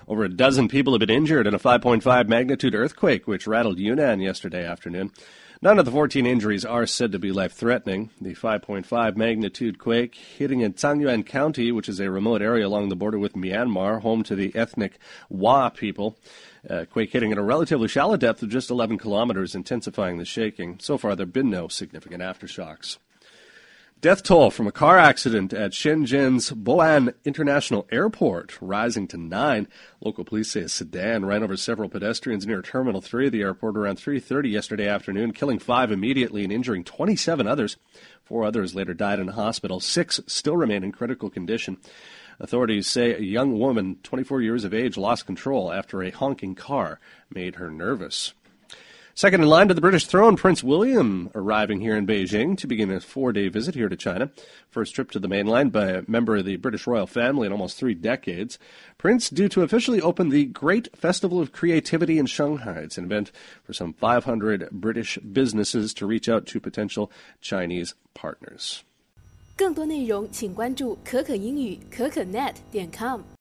Over a dozen people have been injured in a 5.5 magnitude earthquake, which rattled Yunnan yesterday afternoon. None of the 14 injuries are said to be life-threatening. The 5.5 magnitude quake hitting in Taangyuan County, which is a remote area along the border with Myanmar, home to the ethnic Wa people. Quake hitting at a relatively shallow depth of just 11 kilometers, intensifying the shaking. So far, there have been no significant aftershocks. Death toll from a car accident at Shenzhen's Boan International Airport rising to 9. Local police say a sedan ran over several pedestrians near Terminal 3 of the airport around 3:30 yesterday afternoon, killing 5 immediately and injuring 27 others. 4 others later died in a hospital. 6 still remain in critical condition. Authorities say a young woman, 24 years of age, lost control after a honking car made her nervous. Second in line to the British throne, Prince William arriving here in Beijing to begin a 4-day visit here to China. First trip to the mainland by a member of the British royal family in almost 3 decades. Prince due to officially open the Great Festival of Creativity in Shanghai. It's an event for some 500 British businesses to reach out to potential Chinese partners. 更多内容请关注可可英语可可net.com。